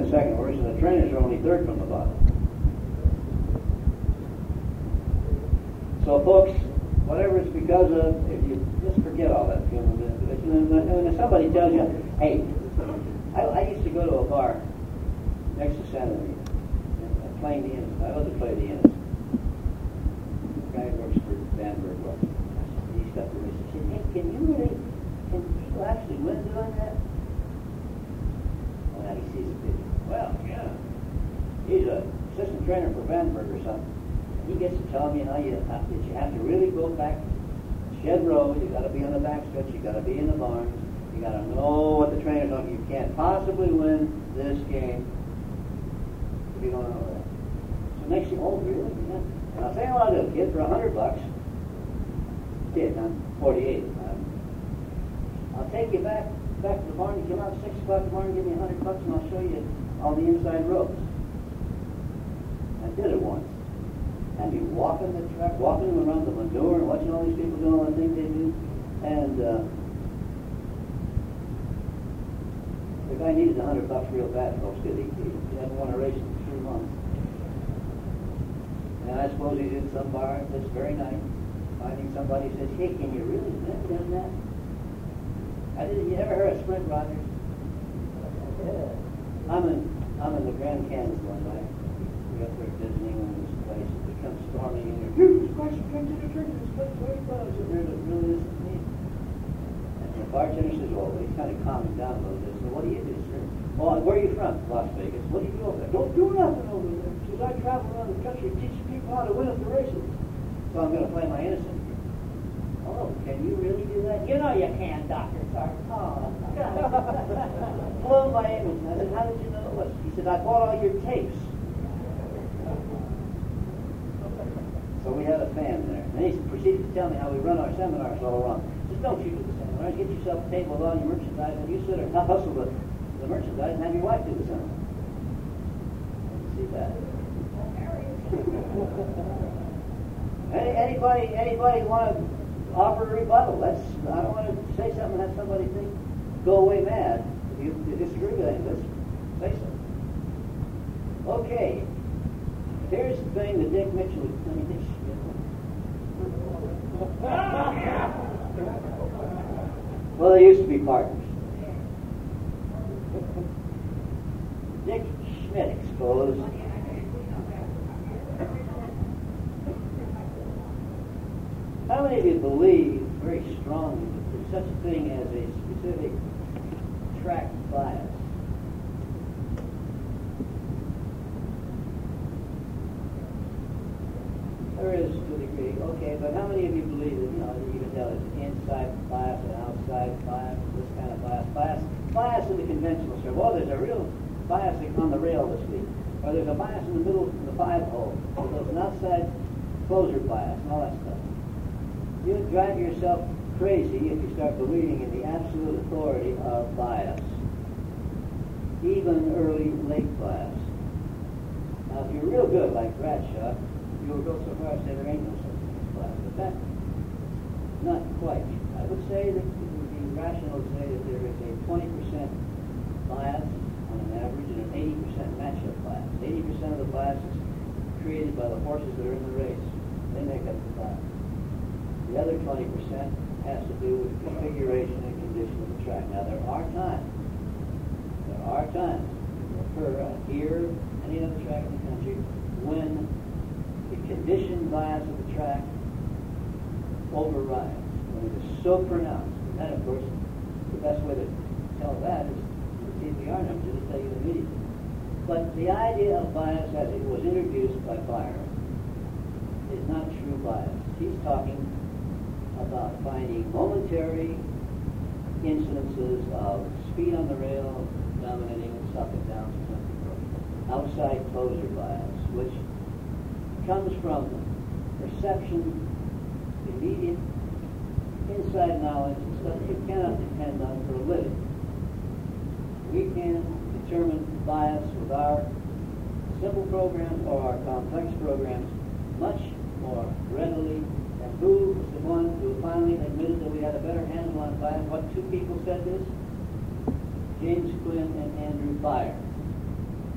second worst, and the trainers are only third from the bottom. So, folks, whatever it's because of, if you just forget all that feeling, and if somebody tells you, hey, I used to go to a bar next to Santa Anita, playing the Innocents. I love to play the Innocents. The guy who works for Vandenberg Books. He stepped to me and said, hey, can people actually win doing that? Well, now he sees a video. Well, yeah. He's an assistant trainer for Vandenberg or something. He gets to tell me that you have to really go back Shed Row. You got to be on the back stretch. You got to be in the barns. You got to know what the trainers are. You can't possibly win this game if you don't know that. So next thing, oh really? Yeah. And I'll tell you what I'll do, kid, for $100. Kid, I'm 48. I'll take you back to the barn. You come out at 6 o'clock in the morning, give me $100, and I'll show you all the inside ropes. I did it once. I'd be walking the track, walking around the manure, and watching all these people doing all the things they do. And the guy needed $100 real bad, folks, because he hadn't won a race in 3 months. And I suppose he's in some bar this very night, finding somebody who says, hey, can you really win that? You ever heard of Sprint, Rogers? Yeah. I'm in the Grand Canyon one night. We up there visiting in this place. We come storming in here. Dude, this place came to the church. This place really does. And there really isn't me. And the bartender says, well, he's kind of calming down a little bit. So what do you do, sir? Well, where are you from? Las Vegas. What do you do over there? Don't do nothing over there. Because I travel around the country teaching people how to win at the races. So I'm going to play my innocent. Oh, can you really do that? You know you can, Dr. Sark. Oh. Blow my innocence. I said, how did you know it was? He said, I bought all your tapes. So we had a fan there. And he proceeded to tell me how we run our seminars all wrong. He said, don't you do the seminars. Get yourself a table with all your merchandise, and you sit or hustle the merchandise and have your wife do the seminar. See that? Anybody want to offer a rebuttal? I don't want to say something and have somebody think, go away mad. If you disagree with anything, let's say something. Okay. Here's the thing that Dick Mitchell, well, they used to be partners. Dick Schmidt exposed how many of you believe very strongly that there's such a thing as a specific track bias? There is to a degree, okay, but how many of you believe that, you can tell it's an inside bias, an outside bias, this kind of bias in the conventional sense. Well, there's a real bias on the rail this week, or there's a bias in the middle of the 5-hole, or there's an outside closer bias, and all that stuff. You drive yourself crazy if you start believing in the absolute authority of bias, even early, late bias. Now, if you're real good, like Bradshaw, you'll go so far as to say there ain't no such thing as bias, but that's not quite. I would say that it would be rational to say that there is a 20% bias on an average and an 80% matchup bias. 80% of the bias is created by the horses that are in the race. They make up the bias. The other 20% has to do with configuration and condition of the track. Now, there are times occur here, any other track in the country, when the condition bias of the track overrides, when it is so pronounced. And then, of course, the best way to tell that is the CPR numbers. It'll tell you immediately. But the idea of bias as it was introduced by Byron is not true bias. He's talking about finding momentary incidences of speed on the rail dominating and sucking down to something outside closer bias, which comes from perception, immediate inside knowledge, and stuff you cannot depend on for a living. We can determine bias with our simple programs or our complex programs much more readily. And who was the one who finally admitted that we had a better handle on bias? What two people said this? James Quinn and Andrew Beyer.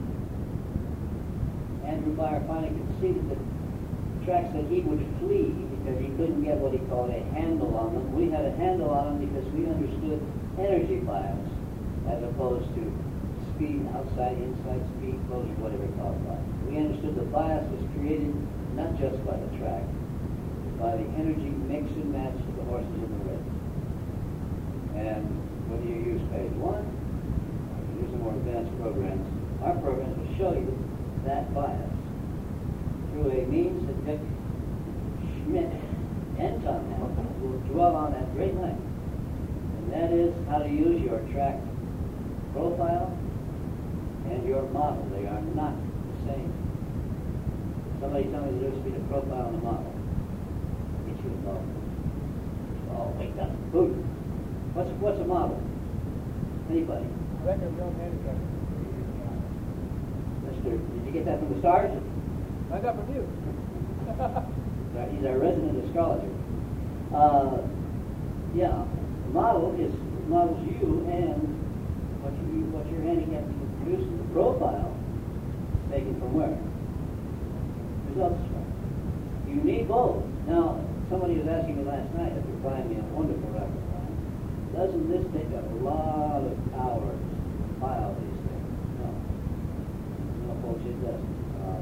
Andrew Beyer finally conceded that tracks that he would flee because he couldn't get what he called a handle on them. We had a handle on them because we understood energy bias as opposed to speed, outside, inside speed, closure, whatever you call it bias. We understood the bias was created not just by the track, by the energy mix and match of the horses in the race. And whether you use phase one, or you use the more advanced programs, our programs will show you that bias through a means that Dick Schmidt and Tom Hamilton will dwell on at great length. And that is how to use your track profile and your model. They are not the same. Somebody tell me the difference between a profile and a model. Get you involved. Oh, wake up. Who? What's a model? Anybody? I reckon John Handicap. Mister, did you get that from the stars? I got from you. He's our resident astrologer. Yeah, the models you and what your handicap produces. The profile is taken from where? Results from. You need both. Now, somebody was asking me last night after buying me a wonderful record line, doesn't this take a lot of hours to file these things? No, folks, it doesn't.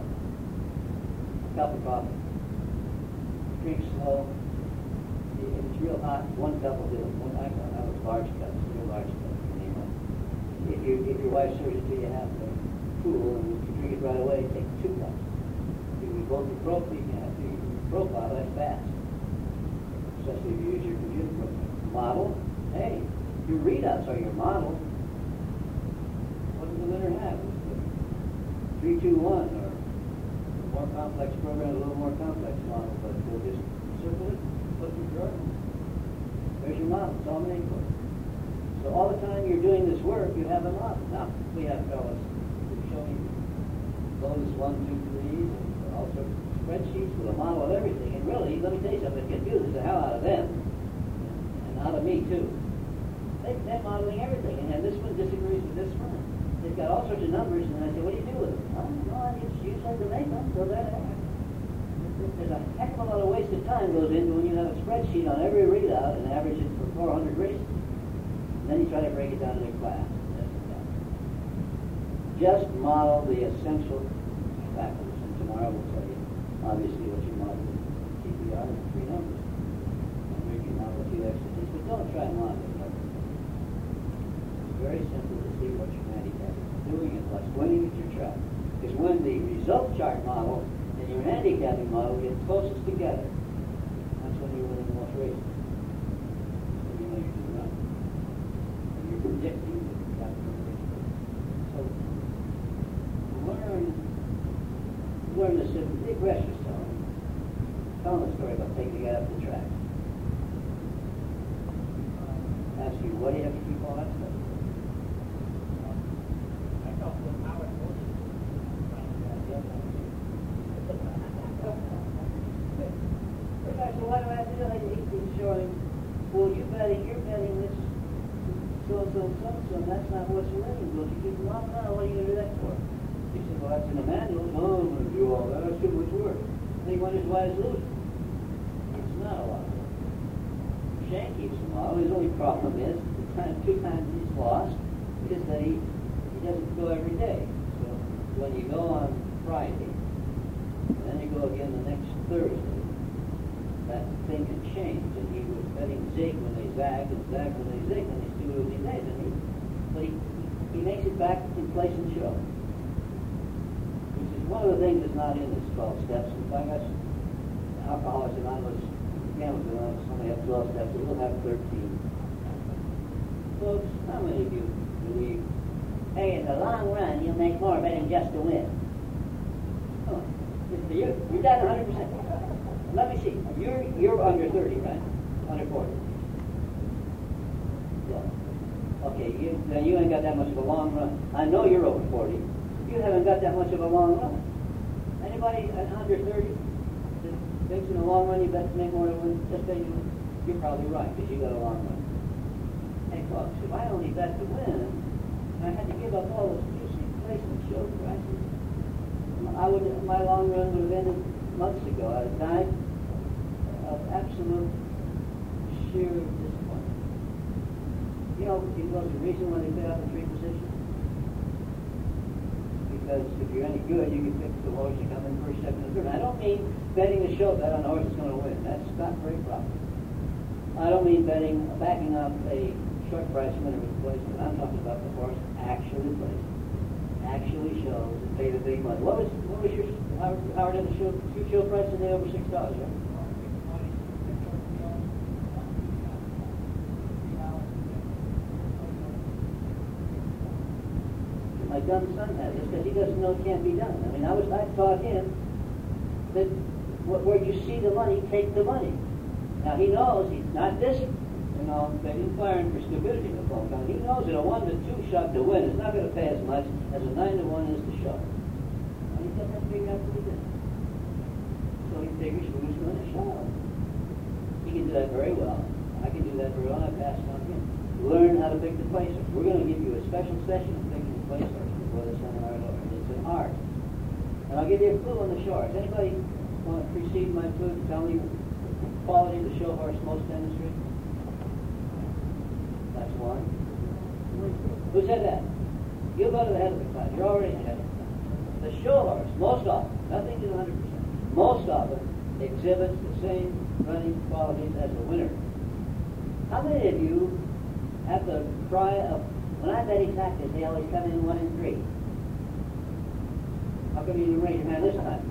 Cup of coffee. Drink slow. If it's real hot, one cup will do it. I was large cups, real large cups. If your wife serves it to you half cool and you drink it right away, take 2 cups. If you both your profile, that's fast. Especially if you use your computer program. Model, hey, your readouts are your model. What does the winner have? 3, 2, 1, or more complex program, a little more complex model, but we'll just circle it, put your journal. There's your model, it's all made for it. So all the time you're doing this work, you have a model. Now, we have fellows who show me those 1, 2, 3s, and all sorts of spreadsheets with a model of everything. And really, let me tell you something, it confuses the hell out of them. And out of me, too. They're modeling everything, and this one disagrees with this one. They've got all sorts of numbers, and I say, what do you do with them? Oh, no, I just use them to make them, so that there's a heck of a lot of wasted time goes into when you have a spreadsheet on every readout and average it for 400 races. And then you try to break it down to a class. Just model the essential factors, and tomorrow we'll tell you, obviously, what your model is. TPR and 3 numbers. And we can model a few extra things, but don't try modeling. It's very simple to see what your handicap is doing and what's winning at your track. Because when the result chart model and your handicapping model get closest together, that's when you're winning the most races. So you know you're doing right. And you're predicting that you've got to win races. So learn this. Big Resch was telling the story about taking the guy up the track. Ask you, why do you have to keep all that stuff? So why do I have to do that? He's showing, well, you're betting this so, and that's not what's winning. Well, you keep them off now, what are you going to do that for? He said, well, that's in the manual. No, I'm going to do all that. That's too much work. And he wonders why he's losing. It's not a lot of work. Shane keeps them all. His only problem is, the 2 times he's lost, is that he doesn't go every day. So when you go on Friday, and then you go again the next Thursday, that thing can change. And he was betting zig when they zag, and zag when they zig, and these 2 losing days. But he makes it back in place and show. Which is one of the things that's not in this 12 steps. In fact, that's Alcoholics Anonymous, Gamblers Anonymous only have 12 steps, so we'll have 13. Folks, how many of you believe, hey, in the long run, you'll make more betting just to win? Come on. You're down 100%. Let me see. You're under 30, right? Under 40. Yeah. Okay, then you ain't got that much of a long run. I know you're over 40. You haven't got that much of a long run. Anybody under 30 that thinks in the long run you bet to make more than win? Just say you're probably right, because you got a long run. Hey, folks, if I only bet to win, I had to give up all those juicy placement show prices. my long run would have ended months ago. I died of absolute sheer disappointment. You know, it was the reason why they put out the three positions. Because if you're any good, you can pick the horse to come in first, second, and third. I don't mean betting a show bet on the horse that's going to win. That's not very profitable. I don't mean backing up a short price winner with placement. I'm talking about the horse actually plays, actually shows, and pay the big money. What was your Howard had the show price today over $6, right? My dumb son has this because he doesn't know it can't be done. I mean, I taught him that where you see the money, take the money. Now he knows he's not this, they didn't fire him for stupidity in the phone call. He knows that a 1-2 shot to win is not going to pay as much as a 9-1 is to show. And he doesn't have to figure out what he did. So he figures who's going to show. He can do that very well. I can do that very well. I passed on him. Learn how to pick the placers. We're going to give you a special session of picking the placers before the seminar is over. It's an art. And I'll give you a clue on the shores. Anybody want to precede my clue to tell me the quality of the show horse most demonstrated? That's one. Who said that? You go to the head of the class. You're already ahead of the class. The show horse, most often, nothing to 100%, most often exhibits the same running qualities as the winner. How many of you have the cry of, when I bet exactly, they always come in 1 and 3? How come you didn't raise your hand this time?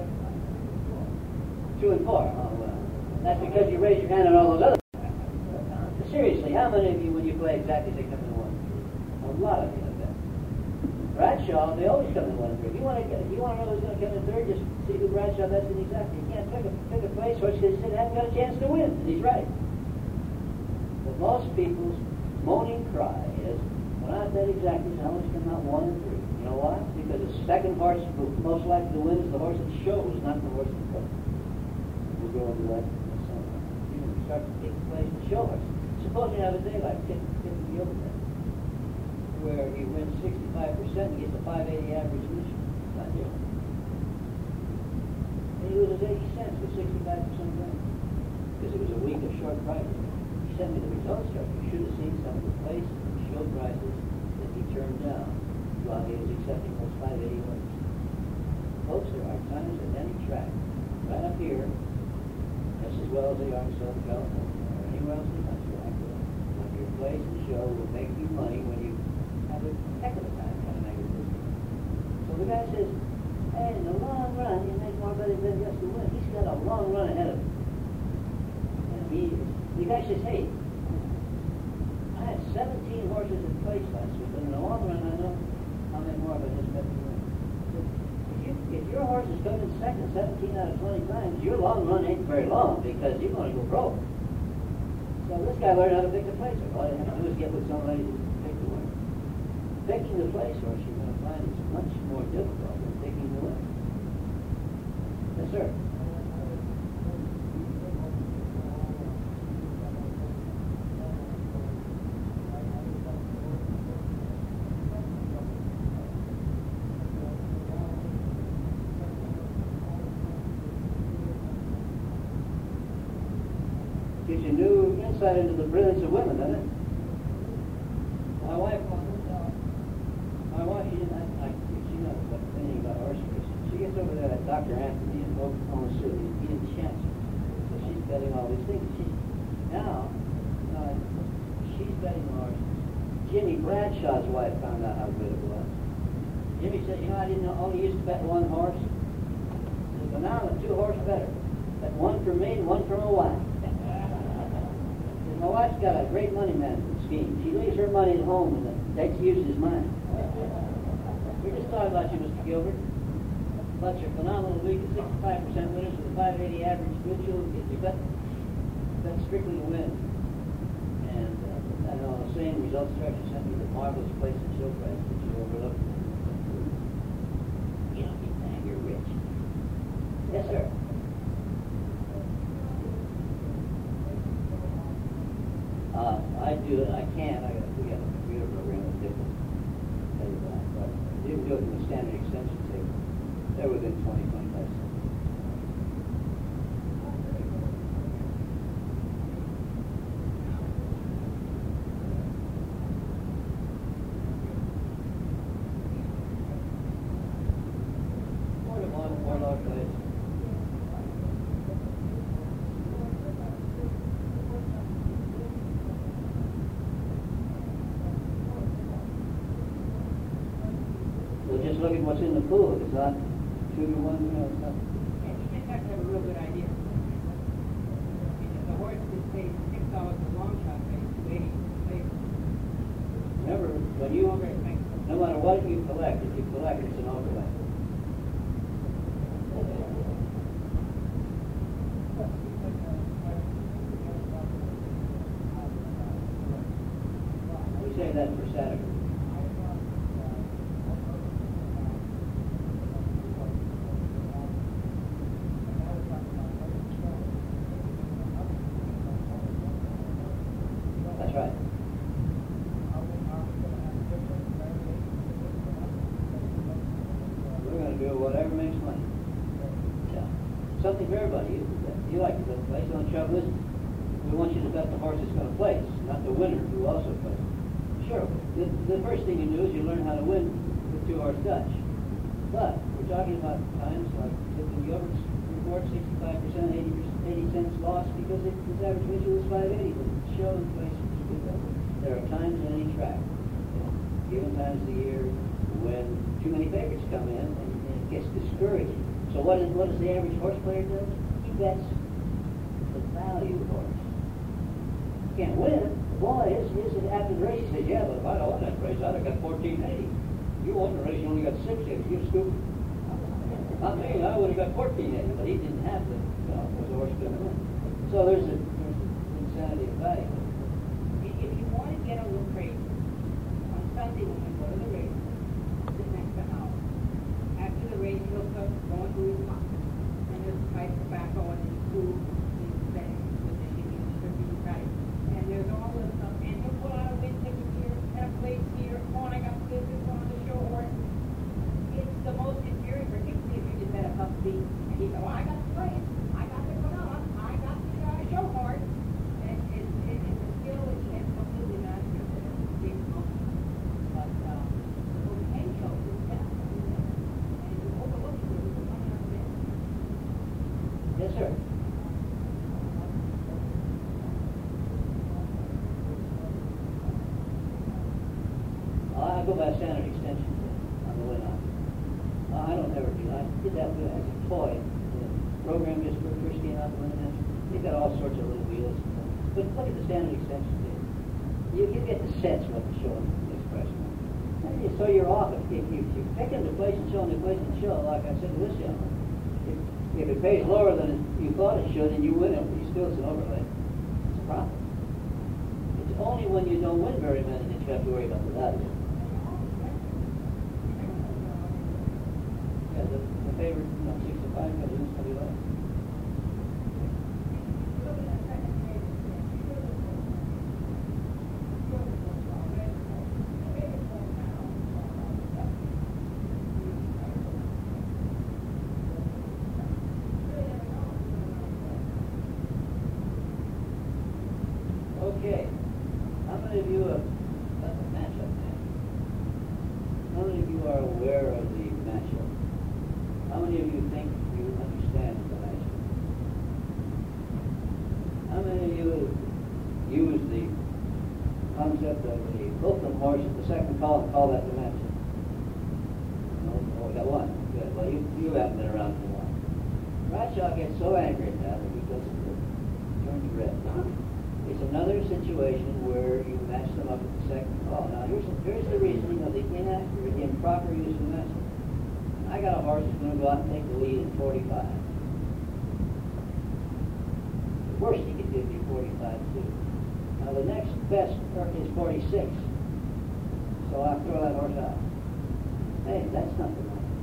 2 and 4. Oh, well. That's because you raised your hand on all those other. Seriously, how many of you, when you play exactly, they come in 1 and 3? A lot of you, I bet. Bradshaw, they always come in 1 and 3. If you want to know who's going to come in third, just see who Bradshaw bets in exactly. You can't pick a place horse because he hasn't got a chance to win, and he's right. But most people's moaning cry is, when I bet exactly, I always come out 1 and 3. You know why? Because the second horse most likely to win is the horse that shows, not the horse that plays. We'll go into that in a second. You can start to take the place of the show horse. Suppose you have a day like Tip the Overhead, where he wins 65% and gets a 580 average mission. It's not doing it. And he loses 80 cents with 65% win. Because it was a week of short prices. He sent me the results chart. You should have seen some of the place and show prices that he turned down while he was accepting those 580 orders. Folks, there are times at any track, right up here, just as well as they are in Southern California or anywhere else in the country, when your place and show will make you money when you have a heck of a time trying to make it business. So the guy says, hey, in the long run, you make more money than just to win. He's got a long run ahead of him. And the guy says, hey, I had 17 horses in place last week, but in the long run, I know I'll make more of it just bet to win. So if your horse is coming second 17 out of 20 times, your long run ain't very long because you're going to go broke. So this guy learned how to pick the placer. All you have to do is get with somebody to pick the winner. Picking the place horse, you're going to find is much more difficult than picking the winner. Yes, sir. Gives you new insight into the brilliance of women, doesn't it? My wife, she knows anything about horse racing. She gets over there at Dr. Anthony in Oklahoma City. He enchants her. So she's betting all these things. She's betting horses. Jimmy Bradshaw's wife found out how good it was. Jimmy said, I didn't know, only used to bet one horse. But now I'm a 2-horse better. Bet one for me and one for my wife. My wife's got a great money management scheme. She leaves her money at home and Dex uses mine. We're just talking about you, Mr. Gilbert. About your phenomenal week at 65% winners with a 580 average good show. You bet strictly to win. And I know the same results structure sent me the marvelous place in show price that you overlooked. You don't get that, you're rich. Yes, sir. I do it. I can't. We got a computer program that's different. Tell you that. But you can do it in the standard extension table. They're within 20, 25 seconds. Just look at what's in the pool. It's not 2 to 1, you know, it's not. Yeah, you just have to have a real good idea. If the horse is paid $6 a long shot, pays $2.80. Remember, when you, no matter what you collect, if you collect, it's an overlay. We say that for Saturday. That's right. We're going to do whatever makes money. Yeah. Something for everybody. You like to go to place. The only trouble is, we want you to bet the horse that's going to place, not the winner who also plays. Sure, the first thing you do is you learn how to win with 2-horse Dutch. But we're talking about times like Tipton Gilbert's report, 65%, 80 cents loss because his average visual was 580, but it's show and place. There are times in any track, given times of the year, when too many favorites come in and it gets discouraging. So what does the average horse player do? He bets the value horse. Can't win. Boy, after the race, he says, yeah, but if I'd won that race, I'd have got 1480. You won the race, you only got 680. You stupid. Not me, I would have got 1480, but he didn't have to, because the horse couldn't win. So there's insanity of value. If you want to get a little crazy, on Sunday when we go to the race, sit next to Howard. After the race, he'll start going through his pocket. And there's pipe tobacco and his food, his things, with the chicken, turkey, rice. And there's all this stuff. And he'll pull out a win ticket here, and a place here. Come on, I got this on the show horse. It's the most infuriating, particularly if you just had a cup of tea. And he go, I got the place, I got the banana, I got the show horse. And it's a skill that he has completely mastered. It's big monkey. But the potential is definitely there. And if you overlook it, there's a money out there. Yes, sir. I go by standard extension on the way out. I don't ever do. I did that as a toy. The program just first came out the way. They've got all sorts of little wheels. But look at the standard extension there. You get the sense what the show expression. So you're off. If you pick into place and show, like I said to this gentleman, if it pays lower than you thought it should and you win it, you still it's an overlay. It's a problem. It's only when you don't win very many that you have to worry about the value. Yeah, the favorite, 65 goes in somebody else. Okay. How many of you have got the matchup now? How many of you are aware of the matchup? How many of you think you understand the matchup? How many of you use the concept of the Fulton horse at the second call and call that the matchup? No? Oh, we got one. Good. Well, you haven't been around for a while. Bradshaw gets so angry at that he goes to turns red. It's another situation where you match them up at the second call. Now, here's the reasoning of the inaccurate, improper use of matchup. I got a horse that's going to go out and take the lead in 45. The worst he could do would be 45 too. Now, the next best is 46. So I'll throw that horse out. Hey, that's not the matchup.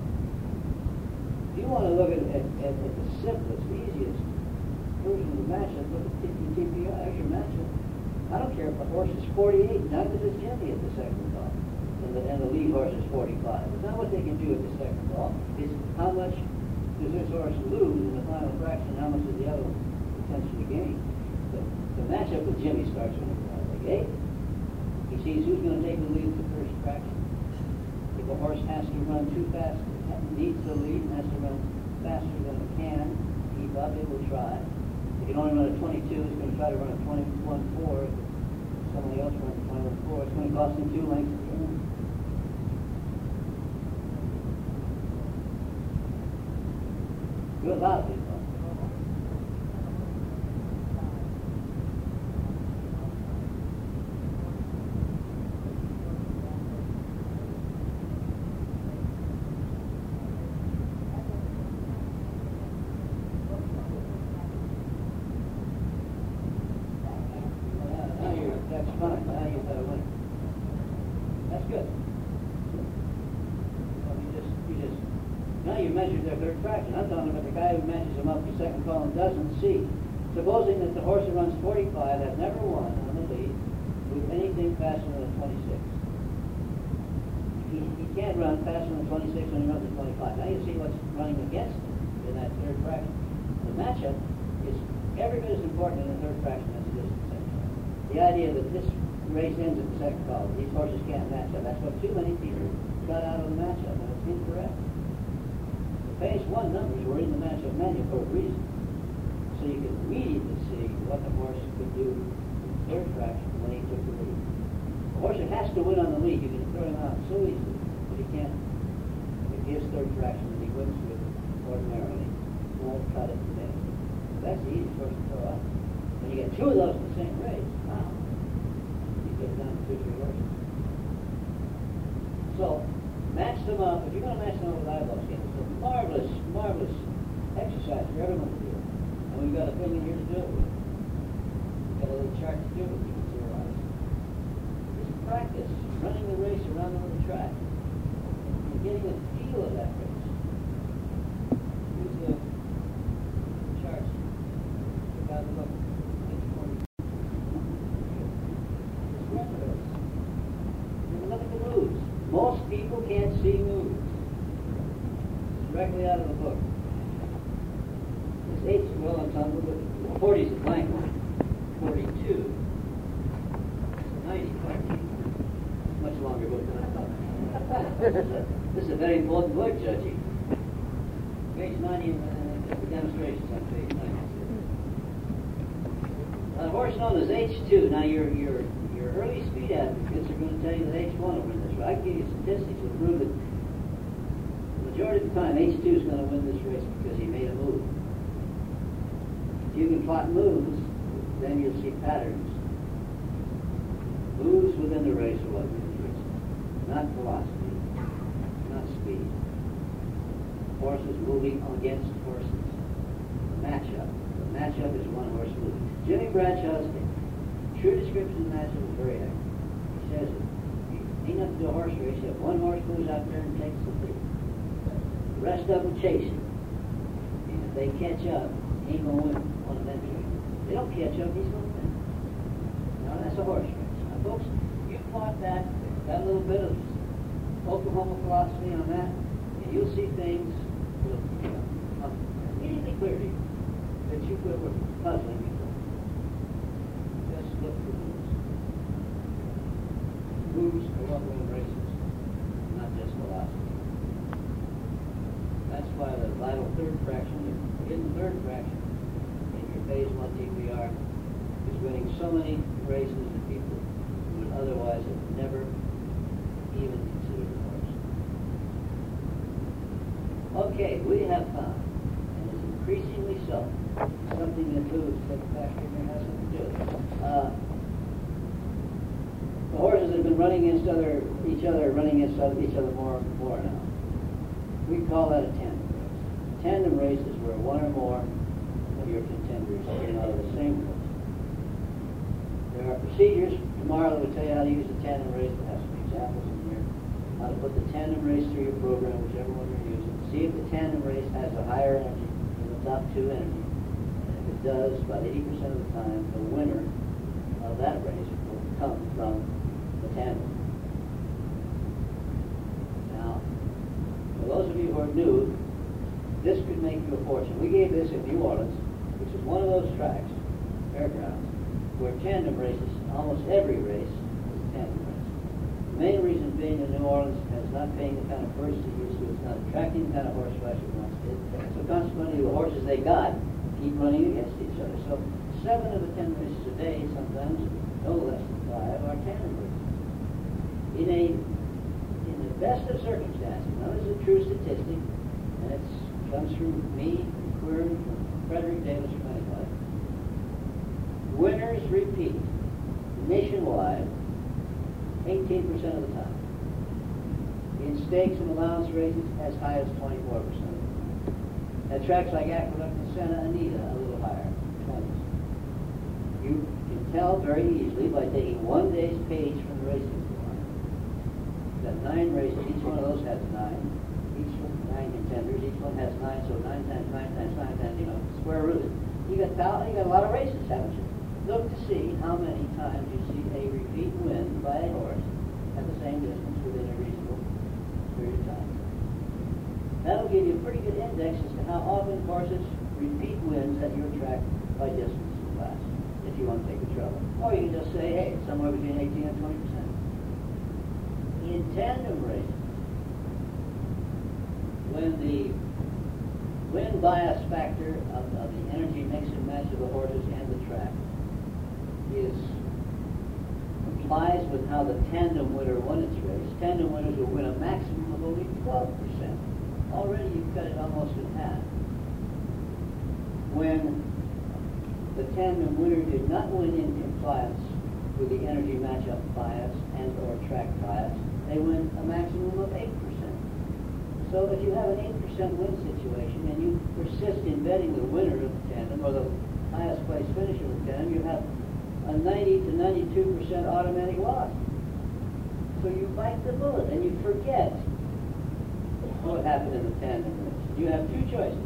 If you want to look at the simplest, easiest version of the matchup, look at TPI, there's your matchup. I don't care if the horse is 48, neither does Jimmy at the second call. In and the lead horse is 45. It's not what they can do at the second call. It's how much does this horse lose in the final fraction, how much does the other one potentially gain. The matchup with Jimmy starts when it's around the gate. He sees who's going to take the lead at the first fraction. If a horse has to run too fast, needs the lead, and has to run faster than it can keep up, it will try. If you can only run a 22, it's going to try to run a 21.4. If somebody else runs a 21.4, it's going to cost him 2 lengths at the end. Good luck, people. That's fine. Now you've got a winner. That's good. Well, now you measured their third fraction. I'm talking about the guy who matches them up for second call and doesn't see. Supposing that the horse who runs 45 has never won on the lead with anything faster than a 26. He can't run faster than 26 when he runs a 25. Now you see what's running against him in that third fraction. The matchup is every bit as important in the third fraction as it is in the second. The idea that this race ends at the second call, these horses can't match up. That's what too many people got out of the matchup, and it's incorrect. The phase 1 numbers were in the matchup manual for a reason. So you could immediately see what the horse could do in the third fraction when he took the lead. The horse that has to win on the lead, you can throw him out so easily, but he can't. If he has third fraction that he wins with ordinarily, he won't cut it today. That's the easiest horse to throw out. When you get 2 of those in the same race, wow, you get down to 2 or 3 horses. So, match them up. If you're going to match them up with eyeball skins, it's a marvelous, marvelous exercise for everyone to do. And we've got a thing in here to do it with. We've got a little chart to do it with. You can theorize. Just practice running the race around the little track and getting a feel of that race. Use the charts. Look out the look. Look at the moves. Most people can't see moves. It's directly out of the book. This 8, well, I'm talking about 40 is a blank one. 42. 90. Much longer book than I thought. This is a very important book, Judgy. Page 90, the demonstrations on page 90. A horse known as H2. Now, your early speed advocates are going to tell you that H1 will win this race. I can give you statistics that prove that the majority of the time H2 is going to win this race because he made a move. If you can plot moves, then you'll see patterns. Moves within the race are what wins races, not velocity, not speed. Horses moving against horses. The matchup. The matchup is one horse moving. Jimmy Bradshaw's true description of the matchup is very accurate. He says it. Ain't nothing to a horse race if one horse goes out there and takes the lead. The rest of them chase him. And if they catch up, he ain't going to win one of them tricks. If they don't catch up, he's going to win. Now that's a horse race. Now folks, you plot that little bit of Oklahoma philosophy on that, and you'll see things will immediately clear to you that you were puzzling before. Just look for moves. Moves are what win races, not just velocity. That's why the vital third fraction, the hidden third fraction, in your phase 1 TPR is winning so many races that people would otherwise have never even considered a horse. Okay, we have found, and it's increasingly so, something that Lou's back here has something to do with it. The horses that have been running against each other are running against each other more and more now. We call that a tandem race. A tandem race is where one or more of your contenders came out of the same horse. There are procedures tomorrow that will tell you how to use a tandem race. We'll have some examples in here. How to put the tandem race through your program, whichever one you're using. See if the tandem race has a higher energy than the top 2 energy. And if it does, about 80% of the time, the winner of that race will come from the tandem. or knew this could make you a fortune. We gave this in New Orleans, which is one of those tracks, fairgrounds, where tandem races, almost every race is a tandem race. The main reason being that New Orleans is not paying the kind of purse it used to. It's not attracting the kind of horse flesh it once did. So consequently, the horses they got keep running against each other. So 7 of the 10 races a day, sometimes no less than 5, are tandem races. In the best of circumstances, now this is a true statistic, and it comes from me, from Quirm, from Frederick Davis, from anybody. Winners repeat nationwide 18% of the time. In stakes and allowance races, as high as 24% of the time. At tracks like Aqueduct and Santa Anita, a little higher, 20s. You can tell very easily by taking one day's page from the racing form that 9 races, each one of those has 9. Each one, 9 contenders, each one has 9, so 9 times 9 times 9 times, square rooted. You got a lot of races, haven't you? Look to see how many times you see a repeat win by a horse at the same distance within a reasonable period of time. That'll give you a pretty good index as to how often horses repeat wins at your track by distance and class, if you want to take the trouble. Or you can just say, hey, it's somewhere between 18 and 20%. In tandem races, when the win bias factor of the energy mix and match of the horses and the track complies with how the tandem winner won its race, tandem winners will win a maximum of only 12%. Already you've cut it almost in half. When the tandem winner did not win in compliance with the energy matchup bias and or track bias, they win a maximum of 8%. So if you have an 8% win situation and you persist in betting the winner of the tandem or the highest place finisher of the tandem, you have a 90 to 92% automatic loss. So you bite the bullet and you forget what happened in the tandem race. You have 2 choices.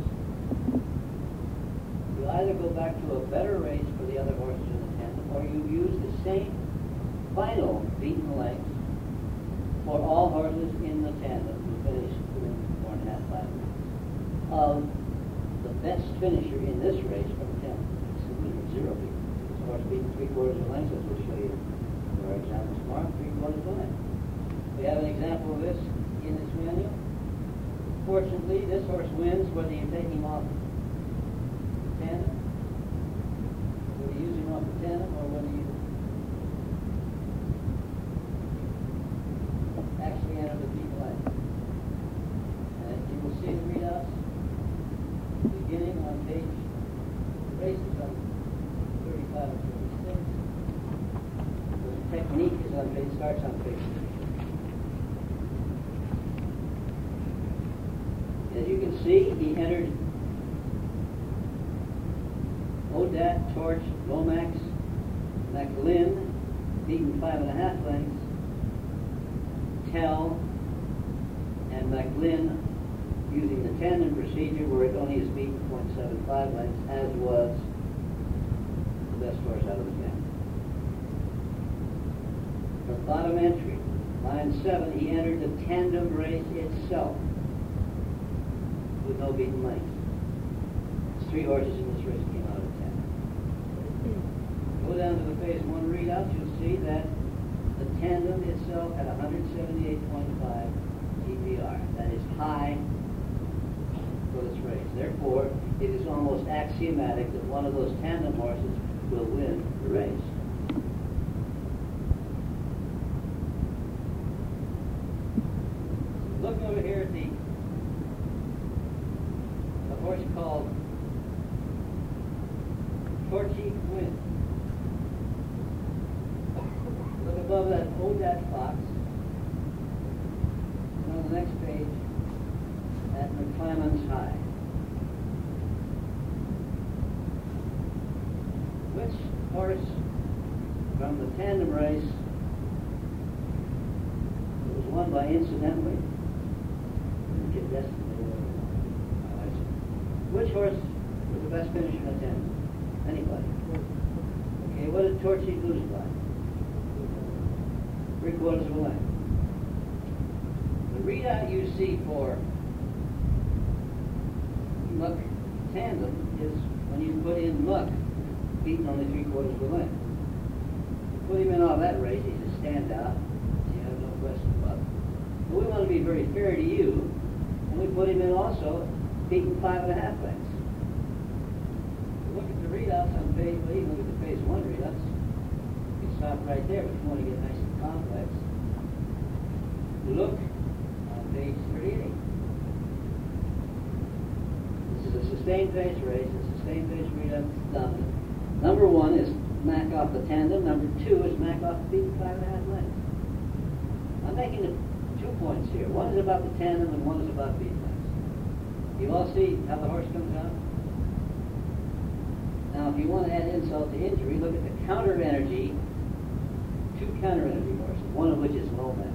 You either go back to a better race for the other horses in the tandem, or you use the same final beaten length for all horses in the tandem who finish within 4.5 minutes of the best finisher in this race from the tandem. It's the winner, 0 beat. Horse beaten 3/4 of a length, as we'll show you in our example tomorrow, 3/4 of a length. We have an example of this in this manual. Fortunately, this horse wins whether you take him off the tandem, whether you use him off the tandem, or whether you actually enter the beaten length. And you will see the readouts beginning on page races on 35 and 36. The technique is on page, starts on page 36. As you can see, he entered Odat, Torch, Lomax, McLinn, beaten 5.5 lengths, Tell, and McLinn using the tandem procedure where it only is beaten 0.75 lengths, as was the best horse out of the family. The bottom entry, line 7, he entered the tandem race itself with no beaten lengths. It's 3 horses in this race came out of tandem. Go down to the phase 1 readouts, you'll see that the tandem itself had 178.5 TPR. That is high for this race. Therefore, it is almost axiomatic that one of those tandem horses will win the race. Looking over here at the horse called Torchy Wind. Look above that Odat Fox. And on the next page, at McClellan's High. Which horse from the tandem race was won by incidentally? Get this. Which horse was the best finisher in the tandem? Anybody? Okay, what did Torchy lose by? 3/4 of a length. The readout you see for muck tandem is when you put in muck, beaten only 3/4 of the length. You put him in all that race, he's a standout. You have no question about it. But we want to be very fair to you, and we put him in also, beaten 5.5 lengths. Look at the readouts on phase, well, even look at the phase 1 readouts. You stop right there, but you want to get nice and complex. Look on page 38. This is a sustained pace race. A sustained pace readout is dominant. Number 1 is Mac off the tandem. Number 2 is Mac off the beaten 5.5 lengths. I'm making 2 points here. One is about the tandem and one is about beaten lengths. You all see how the horse comes out? Now, if you want to add insult to injury, look at the counter energy, 2 counter energy horses, one of which is Lomax.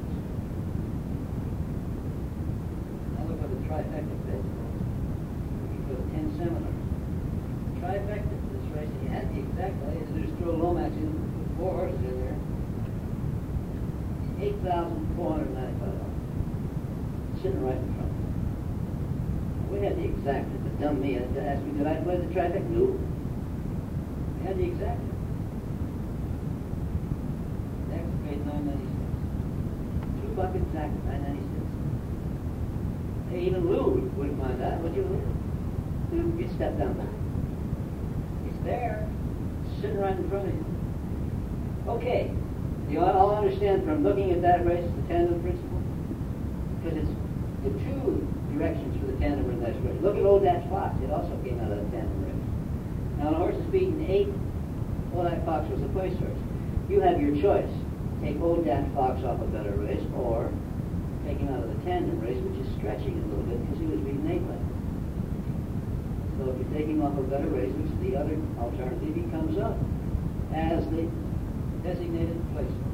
Now look at the trifecta page. Looking for the 10 seminars. Trifecta for this race, and you had the exact value, so just throw Lomax in, put 4 horses in there. $8,495. Sitting right in front of me. We had the exact, the dumb me asked me, did I play the trifecta? No. We had the exact. Exact paid $9.96. 2 buck exact, $9.96. Hey, even Lou wouldn't mind that, would you, Lou? You step down there. It's there, sitting right in front of you. Okay. You all understand from looking at that race the tandem principle? Because it's the 2 directions for the tandem in that race. Look at Old Dutch Fox. It also came out of the tandem race. Now, the horse is beaten 8. Old Dutch Fox was the place horse. You have your choice. Take Old Dutch Fox off a better race, or take him out of the tandem race, which is stretching a little bit because he was beaten 8 lengths. So if you take him off a better race, which the other alternative, he comes up as the designated place horse.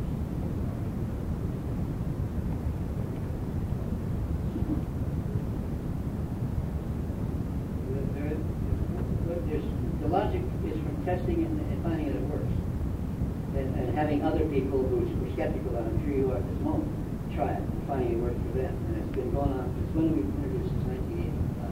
The logic is from testing and finding that it works. And having other people who are skeptical, and I'm sure you are at this moment, try it and finding it works for them. And it's been going on since when we introduced since 1985.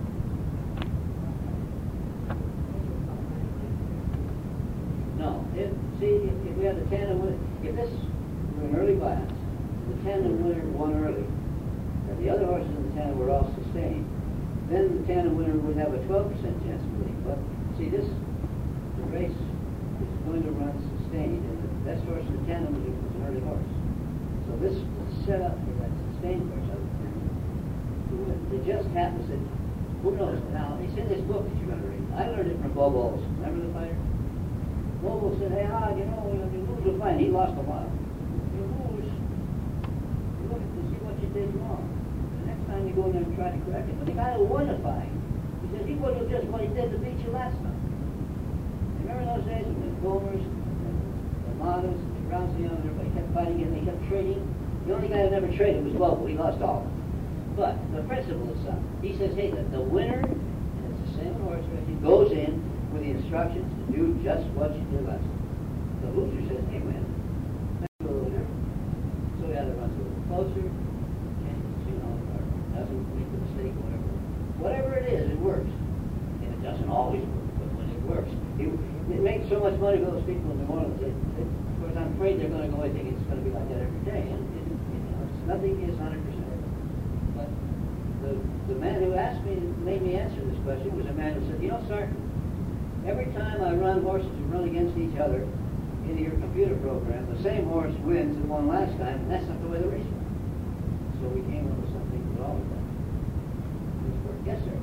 No. If we had the tandem winner, if this were an early bias, the tandem winner won early, and the other horses in the tandem were all sustained, then the tandem winner would have a 12% chance of winning. But see, the race is going to run sustained, and the best horse in the tandem was an early horse. So this was set up for that sustained horse out of the tandem to win. It just happens that, who knows? Now, it's in this book that you're going to read. I learned it from Bobo Olson. Remember the fighter? Bobo said, hey, you lose a fight. He lost a lot. You lose. You look to see what you did wrong. The next time you go in there and try to correct it. But the guy who won the fight, he says, he wouldn't have just what he did to beat you last time. You remember those days when the Gomers and the Matas and the Rousey and everybody kept fighting and they kept trading? The only guy who never traded was Bobo. He lost all. But the principle is something. He says, hey, the winner, and it's the same horse race, he goes in with the instructions to do just what you did last time. The loser says, hey, man, that's a little different. So he either runs a little closer, or doesn't make the mistake, whatever it is, it works. And it doesn't always work, but when it works, it makes so much money for those people in New Orleans. Of course, I'm afraid they're going to go away thinking it's going to be like that every day. And nothing is 100%. But the man who made me answer this question was a man who said, Sergeant, every time I run horses who run against each other in your computer program, the same horse wins that won last time, and that's not the way the race went. So we came up with something that always done. Yes, sir.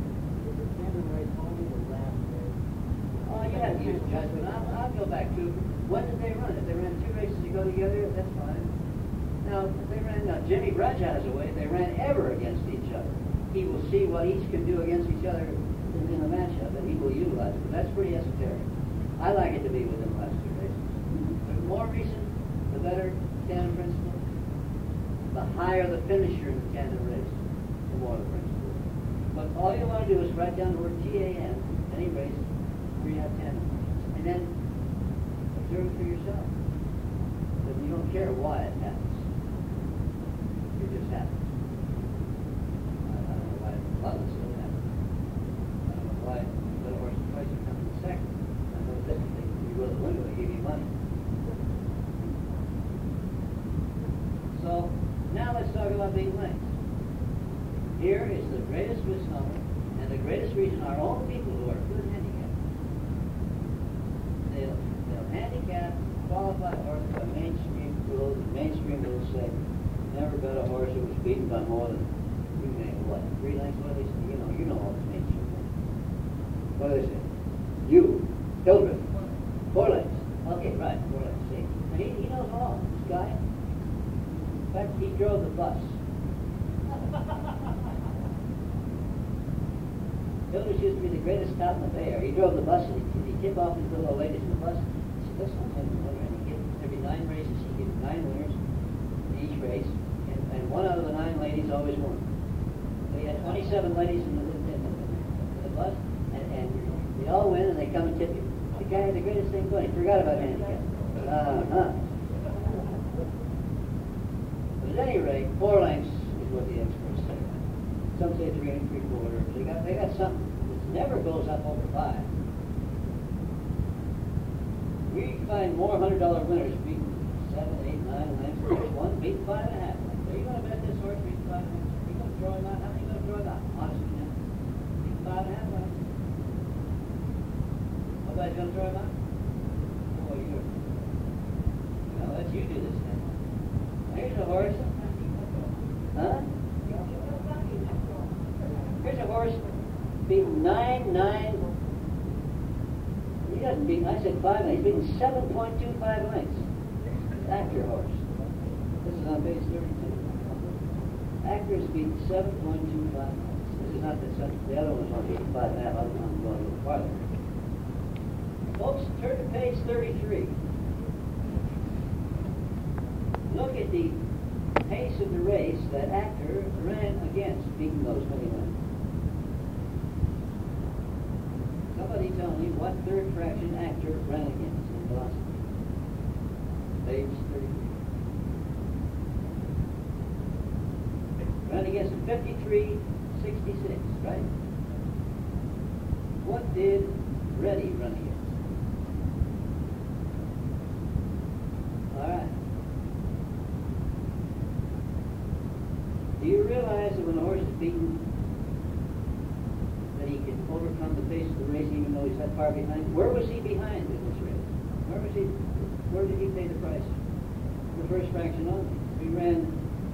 Oh, you have to use judgment. I'll go back to when did they run? If they ran 2 races to go together, that's fine. Now, if they ran, Jimmy Bradshaw has a way, if they ran ever against each other, he will see what each can do against each other in the matchup, and he will utilize it. But that's pretty esoteric. I like it to be within the last 2 races. The more recent, the better tandem principle. The higher the finisher in the tandem race, the more the principle. But all you want to do is write down the word TAN, any race, where you have tandem. And then observe for yourself. But you don't care why it happens. It just happens. I don't know why a lot of this doesn't happen. beaten lengths. Here is the greatest misnomer, and the greatest reason our own people who are good handicapped, they'll handicap qualified horses by mainstream rules. Mainstream rules say never bet a horse that was beaten by more than 3 lengths. What do they say? You know all the mainstream rules. What do they say? You, Hildreth, 4 lengths. Okay, right, 4 lengths. See, and he knows all. This guy. In fact, he drove the bus. Hildreth used to be the greatest scout in the Bay Area. He drove the bus and he'd tip off his little ladies in the bus. He said, "Listen, and he'd get every 9 races, he'd get 9 winners in each race, and 1 out of the 9 ladies always won." So he had 27 ladies in the bus, and they all win and they come and tip you. The guy had the greatest thing going. He forgot about handicap. But at any rate, 4 lengths is what the experts say. Some say 3 3/4. They got something that never goes up over 5. We find more $100 winners beating 7, 8, 9 lengths. There's one beating 5.5 lengths. Are you going to bet this horse beating 5 lengths? Are you going to throw him out? How many are you going to throw him out? Honestly, now. Beating 5.5 lengths. Nobody's going to throw him out? Oh, you're... I'll let you do this now. Here's a horse. Huh? Here's a horse beating 9. He doesn't beat, I said 5 lengths. He's beating 7.25 lengths. Actor horse. This is on page 32. Actor's beating 7.25 lengths. This is not the other one's only beating 5.5. Other one's going a little farther. Folks, turn to page 33. Look at the pace of the race that Actor ran against, beating those many lengths. Somebody tell me what third fraction Actor ran against in velocity. Page 33. Ran against 53.66, right? What did Reddy run against? All right. Do you realize that when a horse is beaten, that he can overcome the pace of the race even though he's that far behind? Where was he behind in this race? Where did he pay the price? The first fraction only. He ran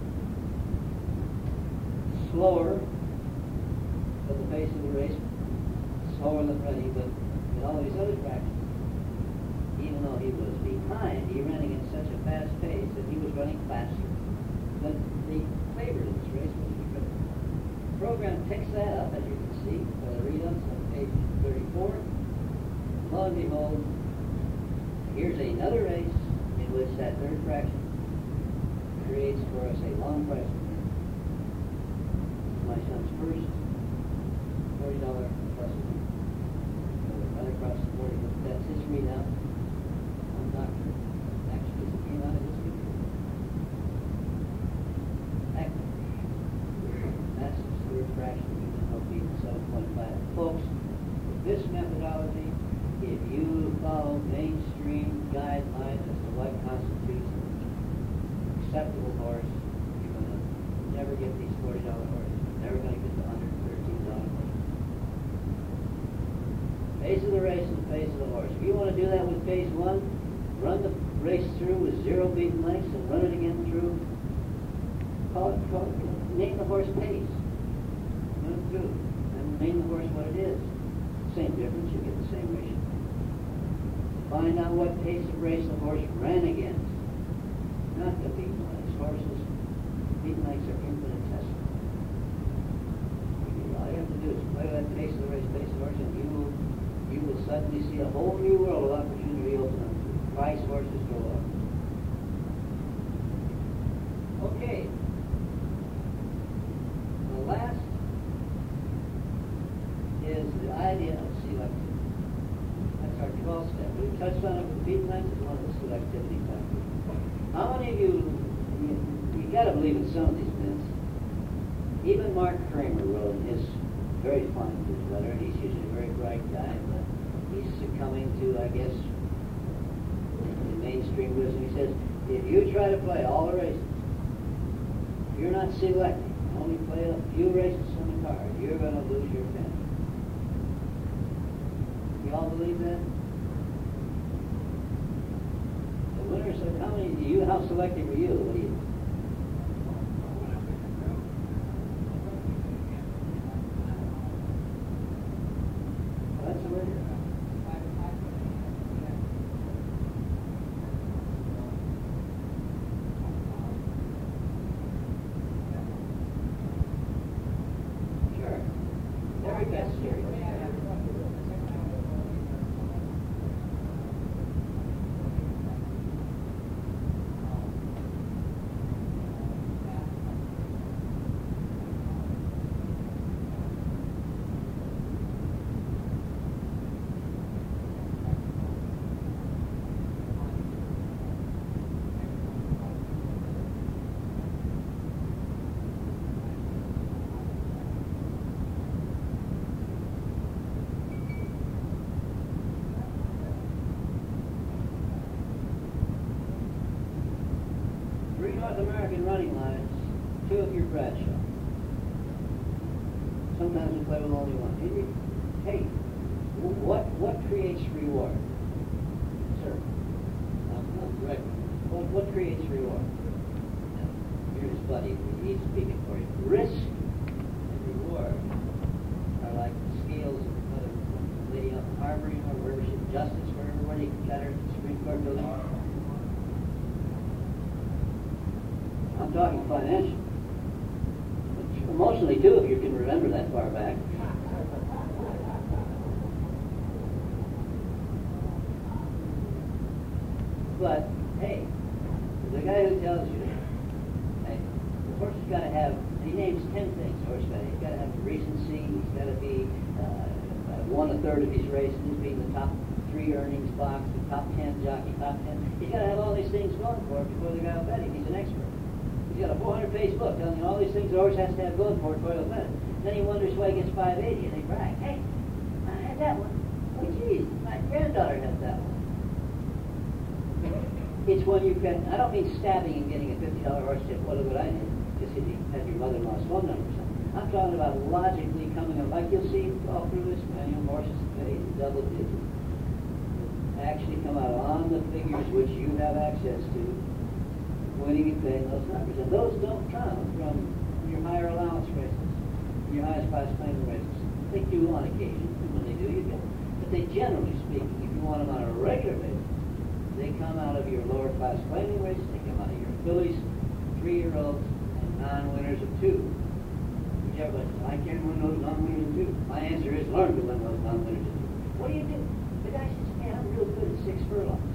slower at the pace of the race, slower than Reddy, but in all these other fractions, even though he was behind, he ran against such a fast pace that he was running faster. But the favorite in this race was the program picks that up, as you can see, by the read-ups on page 34. Lo and behold, here's another race in which that third fraction creates for us a long price. My son's first $40 plus right across the board. That's his readout. I'm doctor. Actually, it came out of his computer. That's the third fraction. You can help beat 7.5. Folks, with this methodology, if you follow mainstream guidelines as to what constitutes an acceptable horse, you're going to never get these $40 horses. Never going to get the $113 horse. Pace of the race and the pace of the horse. If you want to do that with pace 1, run the race through with 0 beaten lengths and run it again through. Name the horse pace. Run it through. And name the horse what it is. Same difference, you get the same ratio. Find out what pace of race the horse ran against. Not the beaten lengths. Horses, beaten lengths are infinitesimal. All you have to do is play that pace of the race, pace of the horse, and you will suddenly see a whole new world of opportunity open up. Price horses go up. Okay. The last is the idea of selectivity. That's our 12th step. We touched on it with beaten lengths as one of the selectivity factors. How many of you got to believe in some of these myths? Even Mark Kramer wrote in his very fine newsletter, and he's usually a very bright guy, but he's succumbing to, I guess, the mainstream wisdom. He says, if you try to play all the races, if you're not selecting, only play a few races on the card, you're going to lose your finish. You all believe that? The winners of how many? How selective are you? What do you? That's the way. Sure. Every best series. Three North American running lines, two of your Bradshaw. Sometimes we play with only one. Hey, what creates reward? Sir, right. What creates reward? Now, here's Buddy. He's speaking for you. Risk and reward are like the scales of the lady up in Harbor, you know, wherever she justice, wherever everybody got her Supreme Court building. I'm talking financial. But emotionally, too, if you can remember that far back. But, hey, the guy who tells you, hey, the horse has got to have, he names 10 things, horse got. He's got to have recency, he's got to be 1/3 of his races being the top 3 earnings box, the top 10 jockey, top 10. He's got to have all these things going for it before the guy will bet him. He's an expert. He's got a 400-page book telling you all these things the horse has to have going for it before he'll bet it. Then he wonders why he gets 580, and they brag, hey, I had that one. Oh, geez, my granddaughter has that one. It's when you can, I don't mean stabbing and getting a $50 horse tip, what I did, just because you had your mother-in-law's phone number or something. I'm talking about logically coming up, like you'll see all through this manual, horses pay double digits. Actually come out on the figures which you have access to, winning and paying those numbers. And those don't come from your higher allowance races, your highest price claiming races. They do on occasion, and when they do, you get them. But they generally speaking, if you want them on a regular basis, they come out of your lower class claiming races, they come out of your fillies, 3-year-olds, and non-winners of 2. Whichever, I can't win those non-winners of 2. My answer is learn to win those non-winners of 2. What do you do? The guy says, man, I'm real good at 6 furlongs.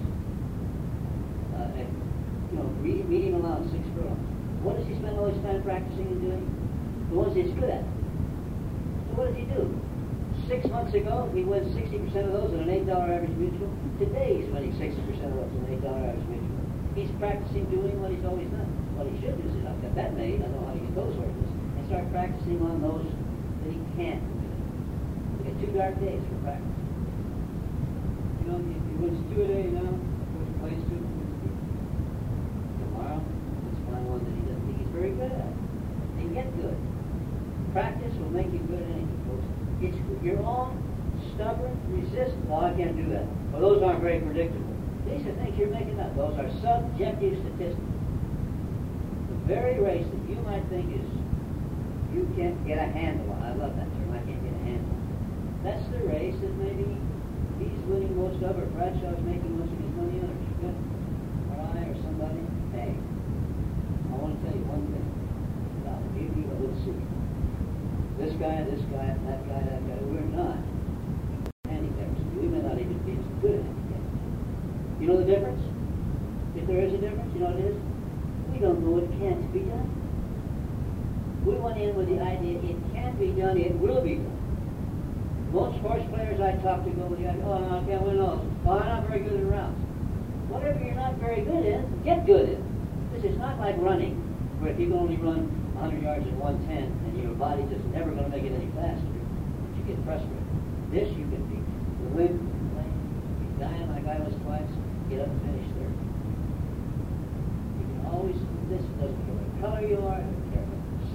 Medium allowance, 6 furlongs. What does he spend all his time practicing and doing? The ones he's good at. So what does he do? 6 months ago, he wins 60% of those at an $8 average mutual. Today, he's winning 60% of those at an $8 average mutual. He's practicing doing what he's always done. What he should do is, I've got that made, I know how to get those horses, and start practicing on those that he can't do. We got 2 dark days for practice. You know, he wins 2 a day now, goes plays 2. Tomorrow, let's find one that he doesn't think he's very good at. And get good. Practice will make you good at anything, folks. It's your own stubborn resistance. Oh, I can't do that. Well, those aren't very predictable. These are things you're making up. Those are subjective statistics. The very race that you might think is you can't get a handle on. I love that term. I can't get a handle on. That's the race that maybe he's winning most of, or Bradshaw's making most of his money on, or I, or somebody. Hey, I want to tell you one thing. I'll give you a little secret. This guy, that guy, we're not handicappers. We may not even be as good at handicappers. You know the difference? If there is a difference, you know what it is? We don't know it can't be done. We went in with the idea it can be done, it will be done. Most horse players I talk to go with the idea, oh, no, I can't win those. Oh, I'm not very good at rounds. Whatever you're not very good in, get good in. This is not like running, where if you can only run 100 yards at 110 and your body just never going to make it any faster, but you get frustrated. This you can beat. The wind, you dying like I was twice, get up and finish third. You can always, this doesn't care what color you are, it doesn't care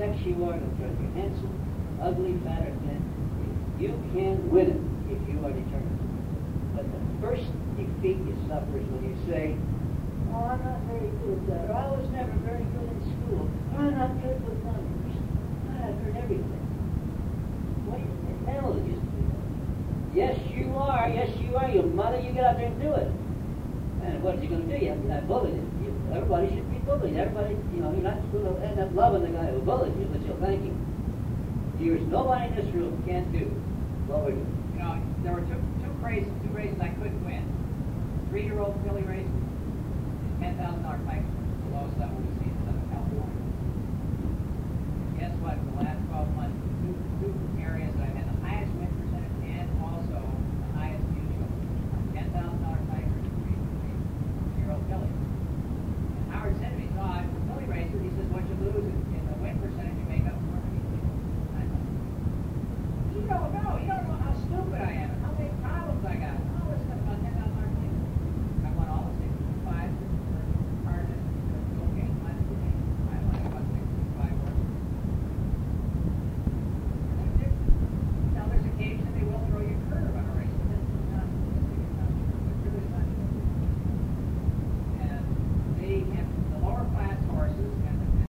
sex you are, no matter if you're handsome, ugly, fat, or thin. You can win it if you are determined. But the first defeat you suffer is when you say, oh, I'm not very good at that, or I was never very good in school, or I'm not good with numbers. I've heard everything. What the hell is this? Yes, you are. Yes, you are. Your mother, you get out there and do it. And what are you going to do? You have to bully it. Everybody should be bullied. Everybody, you're not going to end up loving the guy who bullied you, but you'll thank him. There's nobody in this room who can't do what we're doing. You know, there were two races I couldn't win. 3-year-old filly race, $10,000 price, the lowest that was